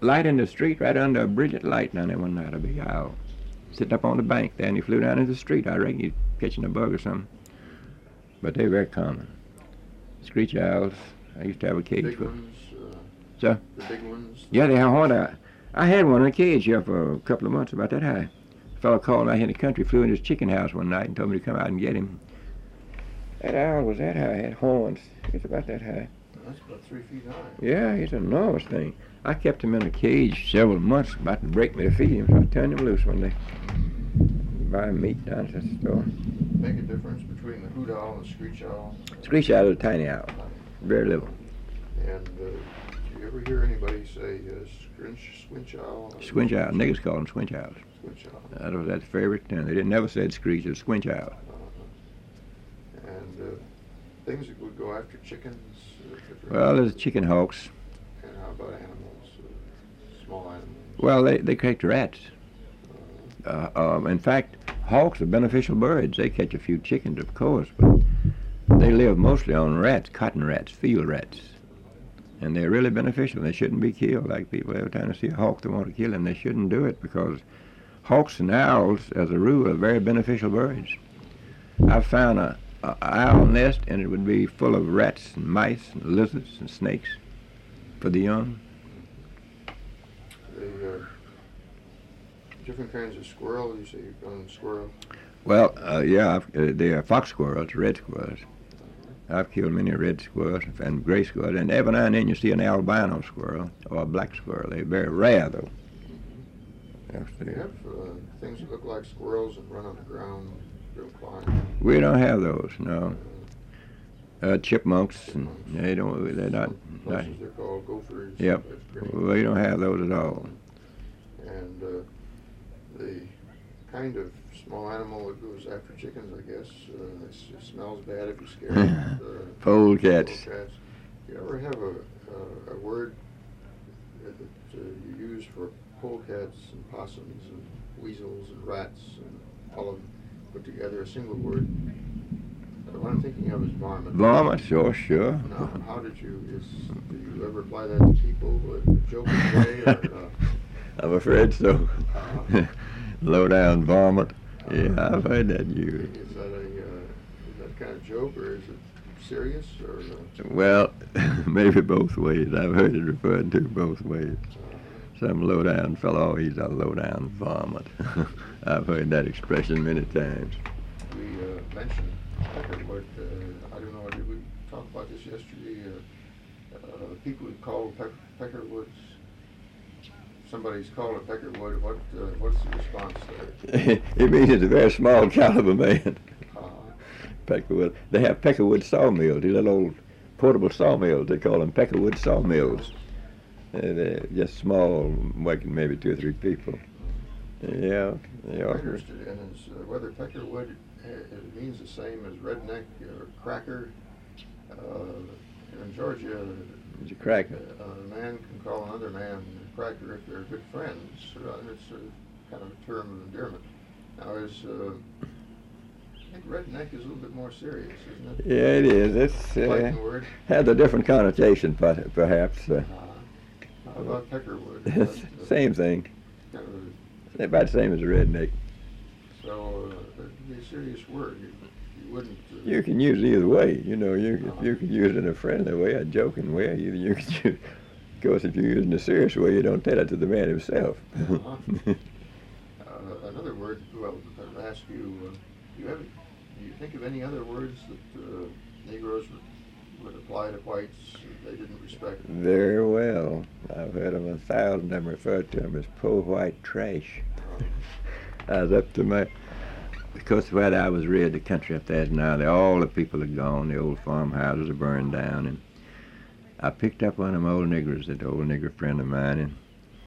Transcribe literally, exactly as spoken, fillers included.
light in the street right under a brilliant light down there one night, a big owl. Sitting up on the bank there, and he flew down into the street. I reckon he's catching a bug or something. But they're very common. Screech owls, I used to have a cage Big for. ones, uh, So? The big ones? Yeah, they have horned owl. I had one in a cage here for a couple of months, about that high. A fellow called me out here in the country, flew in his chicken house one night and told me to come out and get him. That owl was that high, had horns. It's about that high. That's about three feet high. Yeah, he's an enormous thing. I kept him in a cage several months, about to break me to feed him, so I turned him loose one day. Buy meat down at the store. Make a difference between the hoot owl and the screech owl? Screech owl is a tiny owl, very little. And uh, do you ever hear anybody say uh, scrinch, squinch owl? Squinch owl, niggas call them squinch owls. Squinch owl. That was that favorite term. They didn't never said screech, it was squinch owl. Uh-huh. And uh, things that would go after chickens? Uh, Well, there's chicken hawks. And how about animals, uh, small animals? Well, they, they catch rats. Uh, um, in fact, hawks are beneficial birds. They catch a few chickens, of course, but they live mostly on rats, cotton rats, field rats. And they're really beneficial. They shouldn't be killed. Like people every time they see a hawk, they want to kill them. They shouldn't do it because hawks and owls, as a rule, are very beneficial birds. I found a, a owl nest, and it would be full of rats and mice and lizards and snakes for the young. They, uh, different kinds of squirrel. You say you've gone squirrel. Well, uh, yeah, I've, uh, they are fox squirrels, red squirrels. I've killed many red squirrels and gray squirrels, and every now and then you see an albino squirrel or a black squirrel. They're very rare, though. Mm-hmm. Do you have uh, things that look like squirrels and run on the ground, don't climb? We don't have those, no. Uh, chipmunks, and they don't. They're not. not Places they're called gophers. Yep. We don't have those at all. And uh, the kind of small animal that goes after chickens, I guess, uh, it's, it smells bad if you scare it. Uh, Polecats. Polecats. You ever have a, uh, a word that, that uh, you use for polecats and possums and weasels and rats and all of them put together, a single word? Uh, what I'm thinking of is varmint. Varmint, sure, sure. Now, how did you, is, do you ever apply that to people in a joking way? Or, uh, I'm afraid so. uh, Low down varmint. Yeah, I've heard that used. Is that a uh, is that kind of joke, or is it serious, or? Uh, Well, maybe both ways. I've heard it referred to both ways. Some low down fellow, he's a low down varmint. I've heard that expression many times. we uh, mentioned peckerwood. Uh, I don't know. Did we talk about this yesterday? Uh, uh, people who call peck, peckerwoods. Somebody's called a peckerwood. What uh, what's the response there? It means it's a very small caliber man. Uh, Peckerwood. They have Peckerwood sawmills, these little old portable sawmills. They call them Peckerwood sawmills. Uh, they're just small, working maybe two or three people. Yeah, they what I'm are. interested in is uh, whether peckerwood uh, it means the same as redneck or cracker. Uh, in Georgia, It's a cracker. Uh, a man can call another man a cracker if they're good friends. Uh, it's a kind of a term of endearment. Now, is uh, I think redneck is a little bit more serious, isn't it? Yeah, it is. It's uh, Fighting word. has a different connotation, per- perhaps. Uh, Uh, how about peckerwood? Is it's that, uh, same thing. kind of a- They're about the same as a redneck. so uh, that'd be a serious word. You, you wouldn't. Uh, You can use it either way. You know, you if you can use it in a friendly way, a joking way. Either you can use. Of course, if you use it in a serious way, you don't tell it to the man himself. Uh-huh. uh, another word. Well, I'll ask you. Uh, you have. Do you think of any other words that uh, Negroes would, would apply to whites that they didn't respect? Very well. I've heard of a thousand of them referred to them as poor white trash. I was up to my, because where I was reared, the country up there now, they, all the people are gone, the old farmhouses are burned down, and I picked up one of them old niggers, that old nigger friend of mine, and